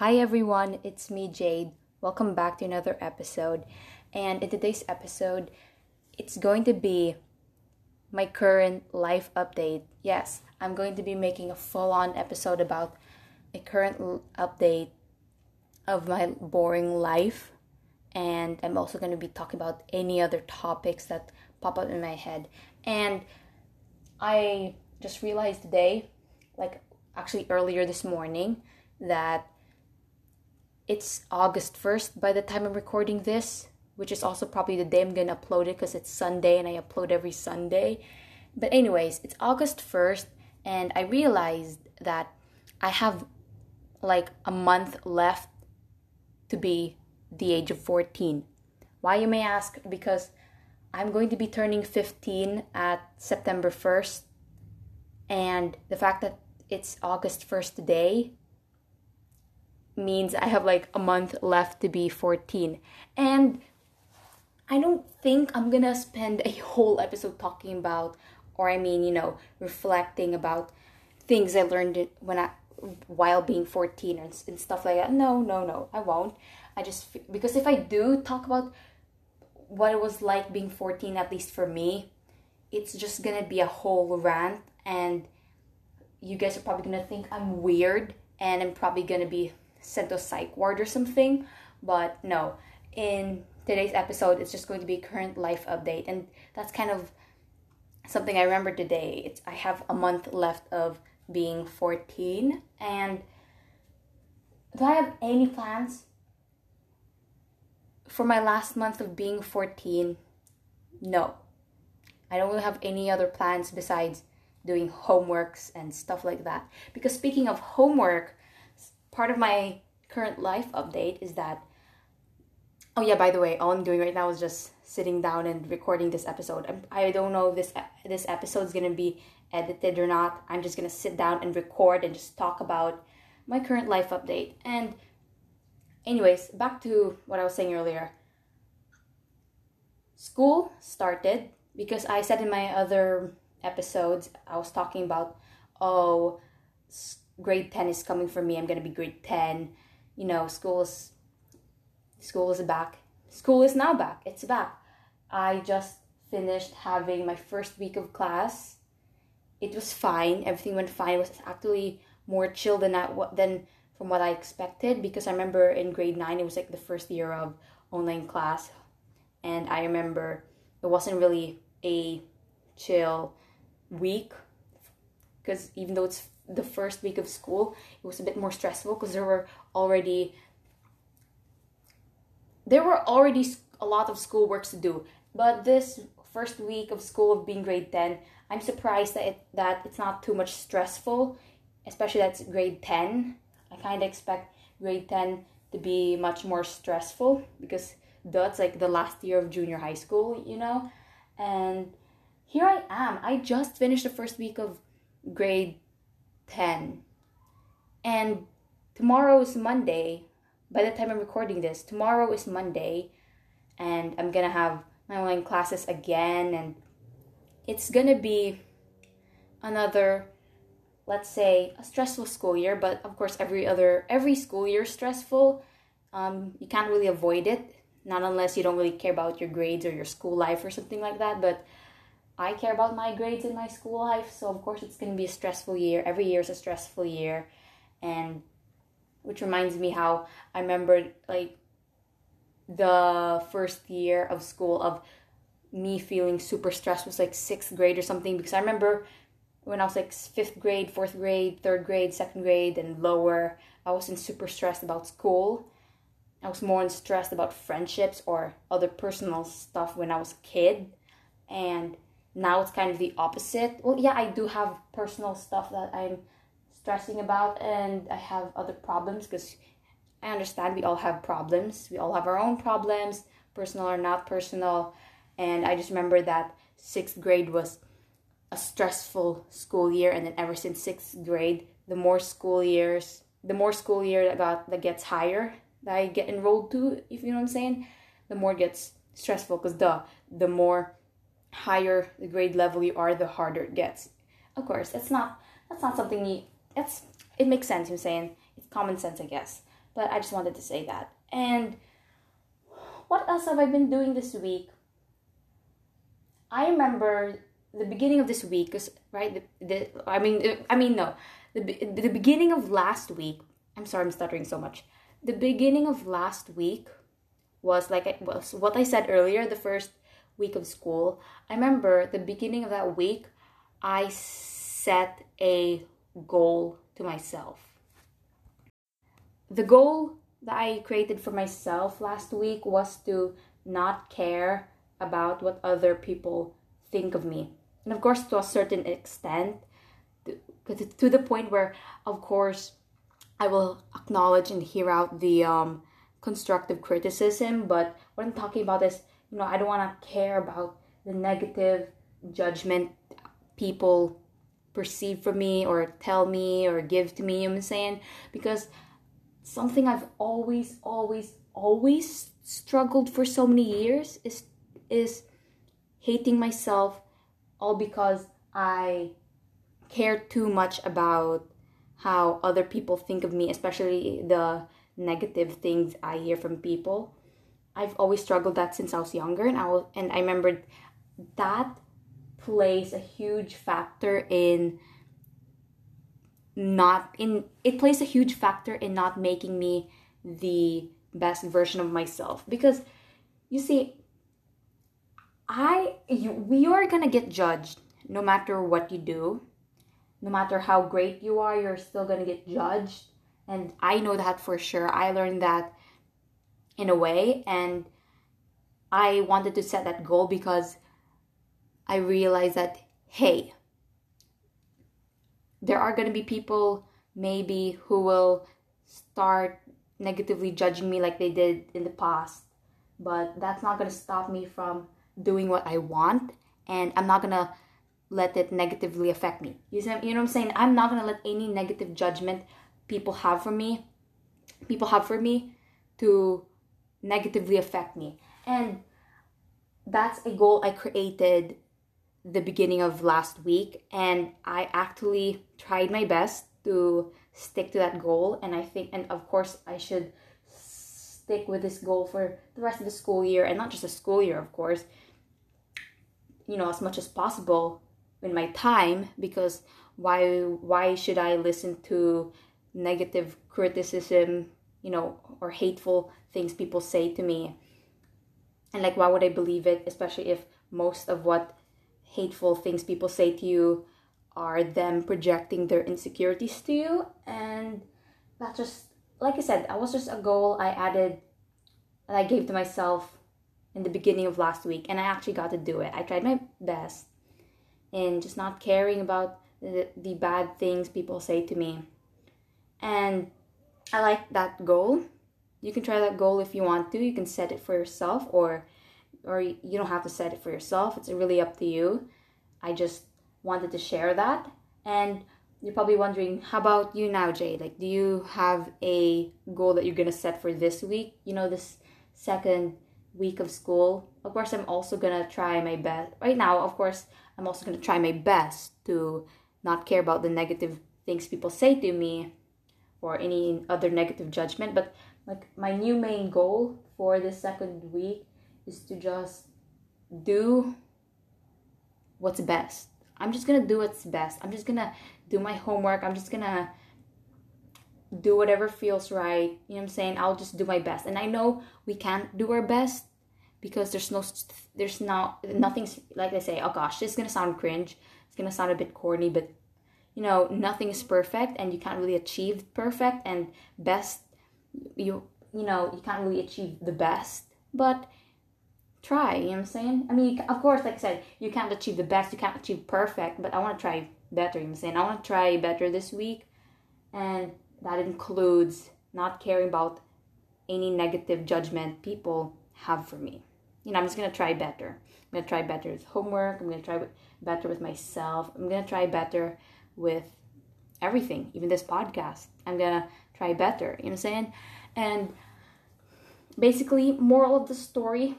Hi everyone, it's me Jade. Welcome back to another episode. And in today's episode, it's going to be my current life update. Yes, I'm going to be making a full-on episode about a current update of my boring life. And I'm also going to be talking about any other topics that pop up in my head. And I just realized today, actually earlier this morning, that it's August 1st by the time I'm recording this, which is also probably the day I'm gonna upload it because it's Sunday and I upload every Sunday. But anyways, it's August 1st and I realized that I have like a month left to be the age of 14. Why, you may ask? Because I'm going to be turning 15 at September 1st, and the fact that it's August 1st today means I have like a month left to be 14. And I don't think I'm gonna spend a whole episode talking about, reflecting about things I learned while being 14 and stuff like that. No, I won't. Because if I do talk about what it was like being 14, at least for me, it's just gonna be a whole rant, and you guys are probably gonna think I'm weird, and I'm probably gonna be sent to a psych ward or something. But no, in today's episode, it's just going to be a current life update, and that's kind of something I remember today. I have a month left of being 14, and do I have any plans for my last month of being 14? No, I don't really have any other plans besides doing homeworks and stuff like that. Because speaking of homework, part of my current life update is that, oh yeah, by the way, all I'm doing right now is just sitting down and recording this episode. I don't know if this episode is going to be edited or not. I'm just going to sit down and record and just talk about my current life update. And anyways, back to what I was saying earlier. School started because I said in my other episodes, I was talking about, grade 10 is coming for me. I'm gonna be grade 10. School is back. School is now back. It's back. I just finished having my first week of class. It was fine. Everything went fine. It was actually more chill than from what I expected, because I remember in grade 9 it was like the first year of online class, and I remember it wasn't really a chill week, because even though it's the first week of school, it was a bit more stressful because there were already a lot of school works to do. But this first week of school of being grade 10, I'm surprised that it's not too much stressful, especially that's grade 10. I kind of expect grade 10 to be much more stressful because that's like the last year of junior high school, And here I am. I just finished the first week of grade 10. And tomorrow is Monday. By the time I'm recording this, tomorrow is Monday. And I'm going to have my online classes again. And it's going to be another, let's say, a stressful school year. But of course, every school year is stressful. You can't really avoid it. Not unless you don't really care about your grades or your school life or something like that. But I care about my grades in my school life, so of course it's going to be a stressful year. Every year is a stressful year, and which reminds me how I remembered like the first year of school of me feeling super stressed was like 6th grade or something, because I remember when I was like 5th grade, 4th grade, 3rd grade, 2nd grade, and lower, I wasn't super stressed about school. I was more stressed about friendships or other personal stuff when I was a kid, and now it's kind of the opposite. Well, yeah, I do have personal stuff that I'm stressing about, and I have other problems, because I understand we all have problems. We all have our own problems, personal or not personal. And I just remember that 6th grade was a stressful school year, and then ever since 6th grade, the more school year that gets higher that I get enrolled to, if you know what I'm saying, the more it gets stressful, because the more higher the grade level you are, the harder it gets. Of course, that's not something it makes sense, I'm saying. It's common sense, I guess. But I just wanted to say that. And what else have I been doing this week? I remember the beginning of this week, right? The beginning of last week. I'm sorry, I'm stuttering so much. The beginning of last week was what I said earlier. The first week of school. I remember the beginning of that week, I set a goal to myself. The goal that I created for myself last week was to not care about what other people think of me. And of course, to a certain extent, to the point where, of course, I will acknowledge and hear out the constructive criticism. But what I'm talking about is, I don't want to care about the negative judgment people perceive from me or tell me or give to me, you know what I'm saying? Because something I've always struggled for so many years is hating myself, all because I care too much about how other people think of me, especially the negative things I hear from people. I've always struggled that since I was younger, and I remembered that plays a huge factor in not making me the best version of myself. Because you see, we are gonna get judged no matter what you do. No matter how great you are, you're still gonna get judged. And I know that for sure. I learned that in a way, and I wanted to set that goal because I realized that, hey, there are going to be people maybe who will start negatively judging me like they did in the past, but that's not going to stop me from doing what I want, and I'm not going to let it negatively affect me. You know what I'm saying? I'm not going to let any negative judgment people have for me to negatively affect me. And that's a goal I created the beginning of last week, and I actually tried my best to stick to that goal. And I think, and of course, I should stick with this goal for the rest of the school year, and not just the school year, of course, as much as possible in my time, because why should I listen to negative criticism, or hateful things people say to me? And why would I believe it, especially if most of what hateful things people say to you are them projecting their insecurities to you? And that's just, like I said, that was just a goal I added and I gave to myself in the beginning of last week, and I actually got to do it. I tried my best in just not caring about the bad things people say to me. And I like that goal. You can try that goal if you want to. You can set it for yourself, or you don't have to set it for yourself. It's really up to you. I just wanted to share that. And you're probably wondering, how about you now, Jay? Do you have a goal that you're going to set for this week? This second week of school. Of course, I'm also going to try my best. Right now, of course, I'm also going to try my best to not care about the negative things people say to me or any other negative judgment. But my new main goal for this second week is to just do what's best. I'm just gonna do what's best. I'm just gonna do my homework. I'm just gonna do whatever feels right. You know what I'm saying? I'll just do my best. And I know we can't do our best because nothing's, like I say, oh gosh, this is gonna sound cringe. It's gonna sound a bit corny, but nothing is perfect, and you can't really achieve perfect and best. You can't really achieve the best, but try. You know what I'm saying? I mean, of course, like I said, you can't achieve the best, you can't achieve perfect, but I want to try better. You know what I'm saying? I want to try better this week, and that includes not caring about any negative judgment people have for me. I'm just gonna try better. I'm gonna try better with homework. I'm gonna try better with myself. I'm gonna try better with everything, even this podcast. I'm gonna try better. You know what I'm saying? And basically, moral of the story,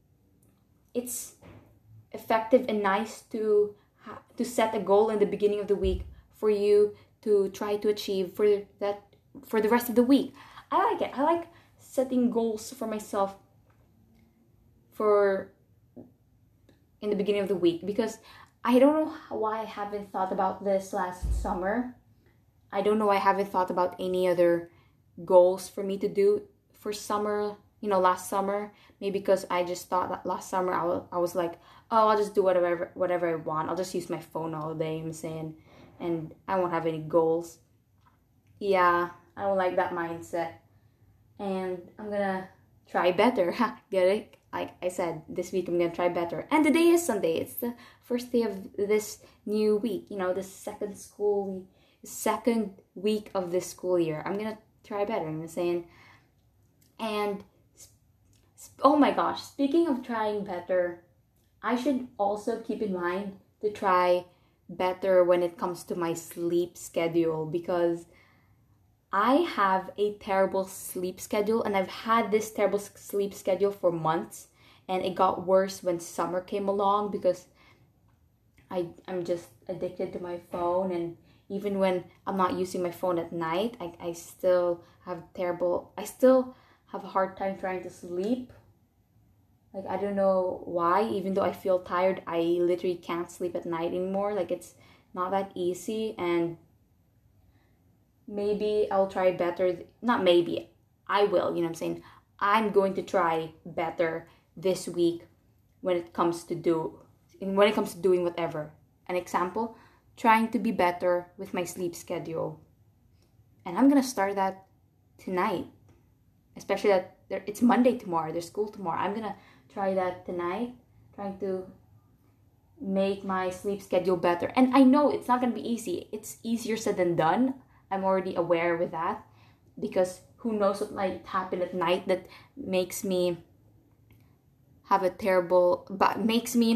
it's effective and nice to set a goal in the beginning of the week for you to try to achieve for the rest of the week. I like it. I like setting goals for myself for in the beginning of the week, because I don't know why I haven't thought about this last summer. I don't know why I haven't thought about any other goals for me to do for summer, last summer. Maybe because I just thought that last summer I was like, oh, I'll just do whatever I want. I'll just use my phone all day, I'm saying, and I won't have any goals. Yeah, I don't like that mindset. And I'm gonna try better. Get it? Like I said, this week I'm gonna try better. And today is Sunday. It's the first day of this new week. The second week of this school year. I'm gonna try better. I'm saying. And oh my gosh, speaking of trying better, I should also keep in mind to try better when it comes to my sleep schedule, because I have a terrible sleep schedule, and I've had this terrible sleep schedule for months, and it got worse when summer came along because I'm just addicted to my phone, and even when I'm not using my phone at night, I still have a hard time trying to sleep. Like, I don't know why, even though I feel tired, I literally can't sleep at night anymore. Like, it's not that easy, and maybe I'll try better. Not maybe, I will, what I'm saying? I'm going to try better this week when it comes to doing whatever. An example, trying to be better with my sleep schedule. And I'm going to start that tonight. Especially that it's Monday tomorrow, there's school tomorrow. I'm going to try that tonight, trying to make my sleep schedule better. And I know it's not going to be easy. It's easier said than done. I'm already aware with that, because who knows what might happen at night that makes me makes me,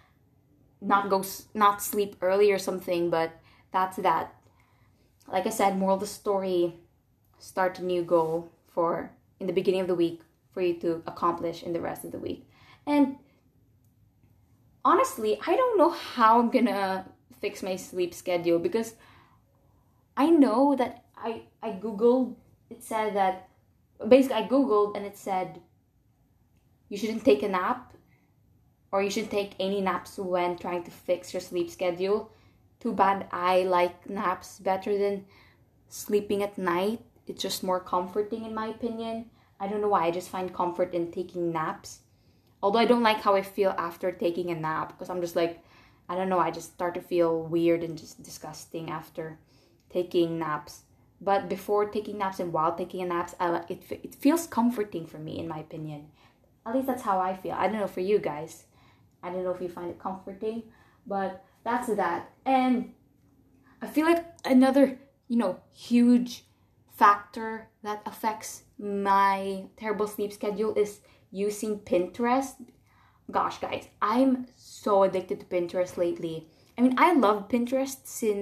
not sleep early or something. But that's that. Like I said, moral of the story, start a new goal in the beginning of the week for you to accomplish in the rest of the week. And honestly, I don't know how I'm gonna fix my sleep schedule, because I know that I googled. It said that basically I googled and it said you shouldn't take a nap, or you shouldn't take any naps when trying to fix your sleep schedule. Too bad. I like naps better than sleeping at night. It's just more comforting in my opinion. I don't know why. I just find comfort in taking naps. Although I don't like how I feel after taking a nap, because I'm just like, I don't know, I just start to feel weird and just disgusting after taking naps. But before taking naps and while taking a naps, it feels comforting for me, in my opinion. At least that's how I feel. I don't know for you guys. I don't know if you find it comforting, but that's that. And I feel like another, huge factor that affects my terrible sleep schedule is using Pinterest. Gosh, guys, I'm so addicted to Pinterest lately. I mean, I love Pinterest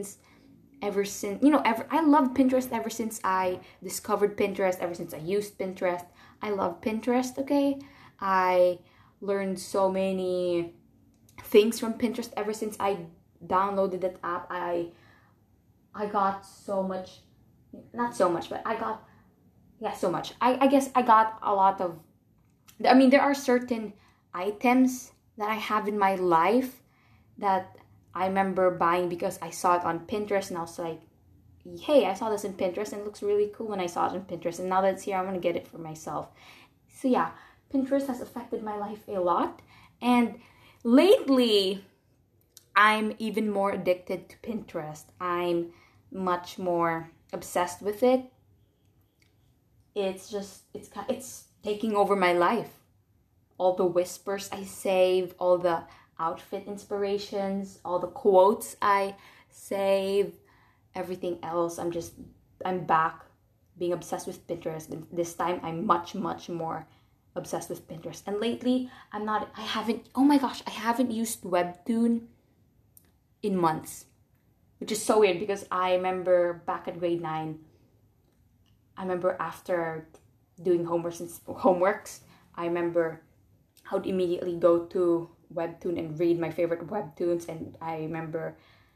I loved Pinterest ever since I discovered Pinterest, ever since I used Pinterest. I love Pinterest, okay? I learned so many things from Pinterest ever since I downloaded that app. I got so much, not so much, but so much. I guess I got a lot of, there are certain items that I have in my life that I remember buying because I saw it on Pinterest, and I was like, hey, I saw this in Pinterest and it looks really cool when I saw it on Pinterest, and now that it's here, I'm going to get it for myself. So yeah, Pinterest has affected my life a lot, and lately, I'm even more addicted to Pinterest. I'm much more obsessed with it. It's taking over my life. All the whispers I save, all the outfit inspirations, all the quotes I save, everything else. I'm back being obsessed with Pinterest. This time I'm much, much more obsessed with Pinterest. And lately, I haven't used Webtoon in months, which is so weird because I remember back at grade 9, I remember after doing homeworks, I remember I would immediately go to Webtoon and read my favorite Webtoons, and I remember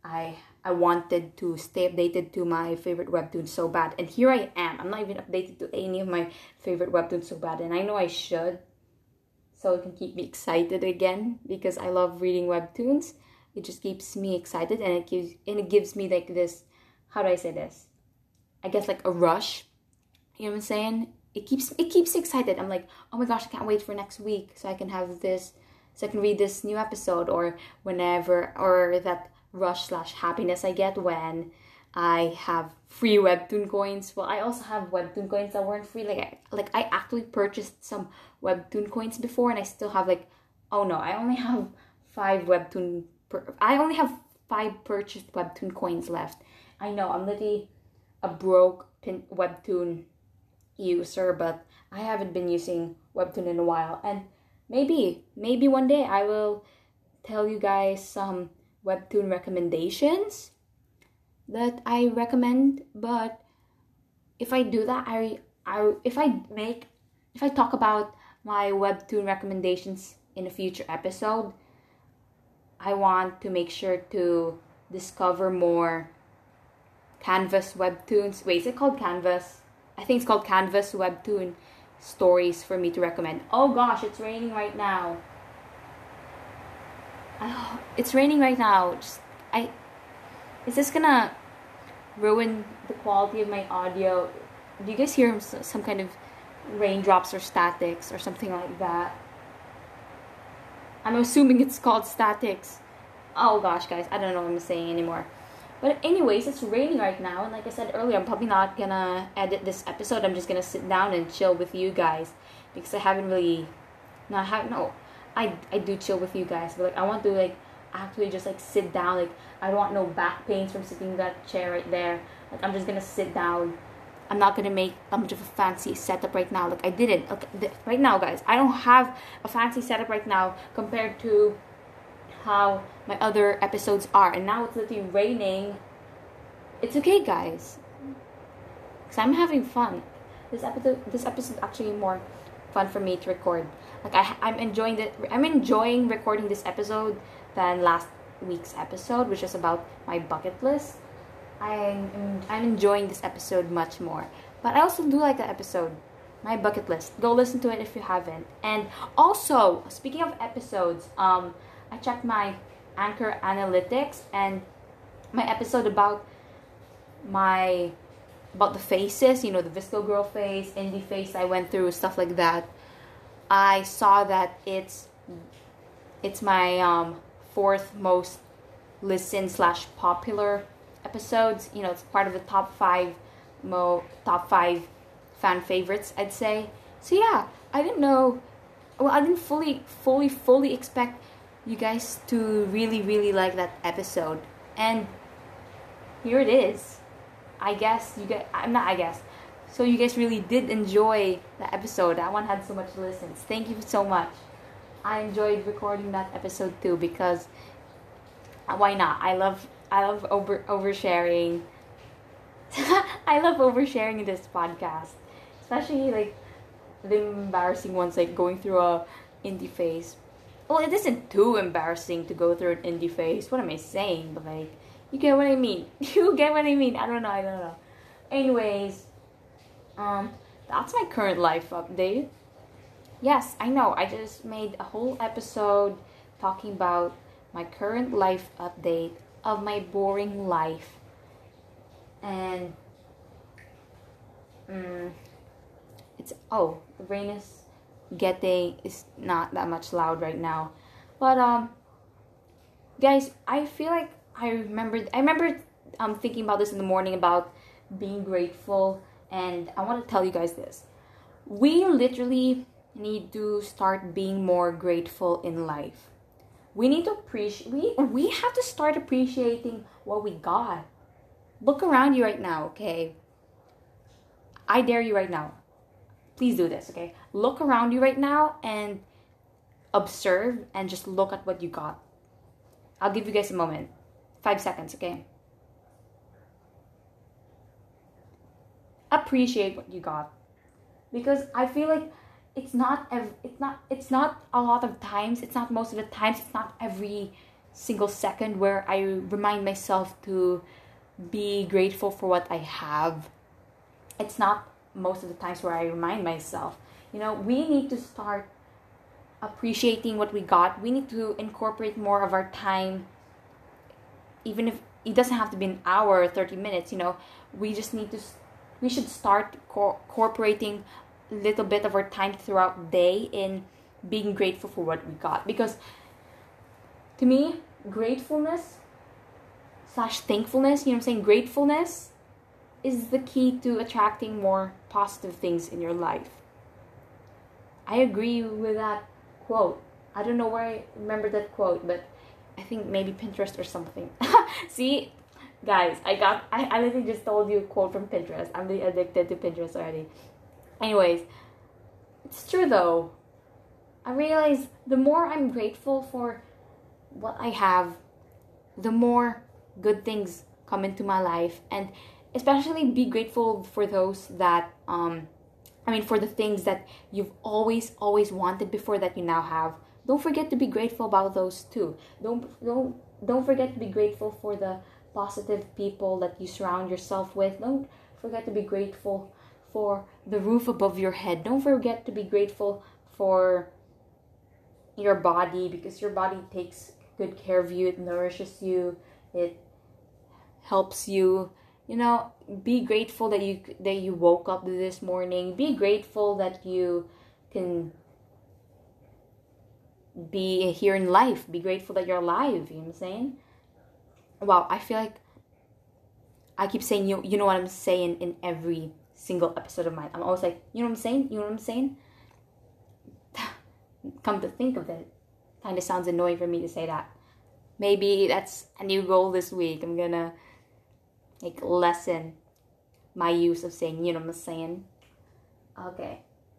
I wanted to stay updated to my favorite webtoons so bad. And here I am. I'm not even updated to any of my favorite webtoons so bad. And I know I should. So it can keep me excited again. Because I love reading webtoons. It just keeps me excited. And it gives me like this... How do I say this? I guess like a rush. You know what I'm saying? It keeps me excited. I'm like, oh my gosh, I can't wait for next week. So I can have this... So I can read this new episode. Or whenever... Or that... rush/happiness I get when I have free webtoon coins. Well, I also have webtoon coins that weren't free. Like I actually purchased some webtoon coins before, and I still have like, oh no, I only have 5 purchased webtoon coins left. I know I'm literally a broke webtoon user, but I haven't been using webtoon in a while, and maybe one day I will tell you guys some webtoon recommendations that I recommend. But if I do that, if I talk about my webtoon recommendations in a future episode, I want to make sure to discover more Canvas webtoons. Wait, is it called Canvas? I think it's called Canvas webtoon stories for me to recommend. Oh gosh, it's raining right now. Oh, it's raining right now. Is this gonna ruin the quality of my audio? Do you guys hear some kind of raindrops or statics or something like that? I'm assuming it's called statics. Oh gosh, guys, I don't know what I'm saying anymore. But anyways, it's raining right now, and like I said earlier, I'm probably not gonna edit this episode. I'm just gonna sit down and chill with you guys because I haven't really, I do chill with you guys, but like I want to like actually just like sit down. Like I don't want no back pains from sitting in that chair right there. Like I'm just gonna sit down. I'm not gonna make that much of a fancy setup right now. Like I didn't. Okay, right now, guys, I don't have a fancy setup right now compared to how my other episodes are. And now it's literally raining. It's okay, guys, because I'm having fun. This episode actually more fun for me to record. Like I'm enjoying recording this episode than last week's episode, which is about my bucket list. I'm enjoying this episode much more. But I also do like that episode, my bucket list. Go listen to it if you haven't. And also, speaking of episodes, I checked my Anchor analytics, and my episode about the faces, you know, the VSCO girl face, indie face I went through, stuff like that. I saw that it's my 4th most listened / popular episodes. You know, it's part of the top 5 fan favorites, I'd say. So yeah, I didn't know. Well, I didn't fully expect you guys to really like that episode, and here it is. I guess you guys. I'm not. I guess. So you guys really did enjoy the episode. That one had so much listens. Thank you so much. I enjoyed recording that episode too because why not? I love oversharing. I love oversharing in this podcast, especially like the embarrassing ones, like going through a indie phase. Well, it isn't too embarrassing to go through an indie phase. What am I saying? But like, you get what I mean. You get what I mean. I don't know. Anyways, that's my current life update. Yes, I know. I just made a whole episode talking about my current life update of my boring life. And the rain is not that much loud right now. But guys, I feel like I remember thinking about this in the morning about being grateful, and I want to tell you guys this. We literally need to start being more grateful in life. We need to we have to start appreciating what we got. Look around you right now, okay? I dare you right now. Please do this, okay? Look around you right now and observe and just look at what you got. I'll give you guys a moment. 5 seconds, okay? Appreciate what you got. Because I feel like it's not a lot of times, it's not most of the times, it's not every single second where I remind myself to be grateful for what I have. It's not most of the times where I remind myself. We need to start appreciating what we got. We need to incorporate more of our time, even if it doesn't have to be an hour or 30 minutes. We should start incorporating a little bit of our time throughout the day in being grateful for what we got. Because to me, gratefulness / thankfulness, gratefulness is the key to attracting more positive things in your life. I agree with that quote. I don't know where I remember that quote, but I think maybe Pinterest or something. See, guys, I literally just told you a quote from Pinterest. I'm really addicted to Pinterest already. Anyways, it's true though. I realize the more I'm grateful for what I have, the more good things come into my life. And especially be grateful for those that for the things that you've always wanted before that you now have. Don't forget to be grateful about those too. Don't forget to be grateful for the positive people that you surround yourself with. Don't forget to be grateful for the roof above your head. Don't forget to be grateful for your body, because your body takes good care of you. It nourishes you. It helps you. Be grateful that you woke up this morning. Be grateful that you can be here in life. Be grateful that you're alive. You know what I'm saying? Wow, I feel like I keep saying you know what I'm saying in every single episode of mine. I'm always like, you know what I'm saying? You know what I'm saying? Come to think of it, kind of sounds annoying for me to say that. Maybe that's a new goal this week. I'm gonna lessen my use of saying, you know what I'm saying? Okay.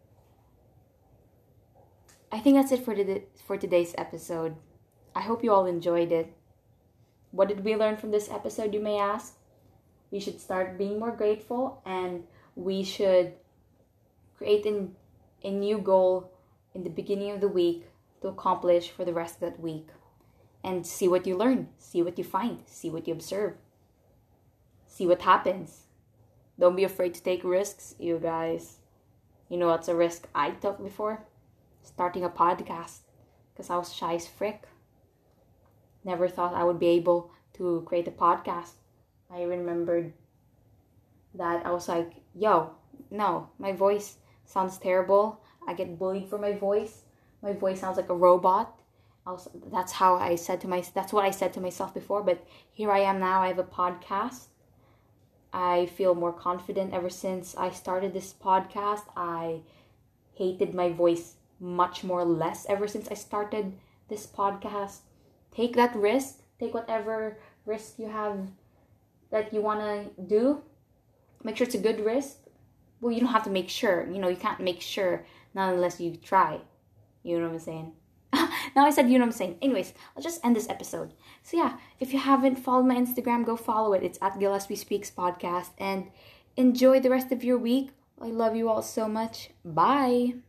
I think that's it for today's episode. I hope you all enjoyed it. What did we learn from this episode, you may ask? We should start being more grateful, and we should create a new goal in the beginning of the week to accomplish for the rest of that week. And see what you learn, see what you find, see what you observe, see what happens. Don't be afraid to take risks, you guys. You know what's a risk I took before? Starting a podcast, because I was shy as frick. Never thought I would be able to create a podcast. I remembered that I was like, no, my voice sounds terrible. I get bullied for my voice. My voice sounds like a robot. That's what I said to myself before, but here I am now. I have a podcast. I feel more confident ever since I started this podcast. I hated my voice much more less ever since I started this podcast. Take that risk. Take whatever risk you have that you want to do. Make sure it's a good risk. Well, you don't have to make sure. You can't make sure not unless you try. You know what I'm saying? Now I said, you know what I'm saying. Anyways, I'll just end this episode. So yeah, if you haven't followed my Instagram, go follow it. It's at Gillespie Speaks Podcast. And enjoy the rest of your week. I love you all so much. Bye.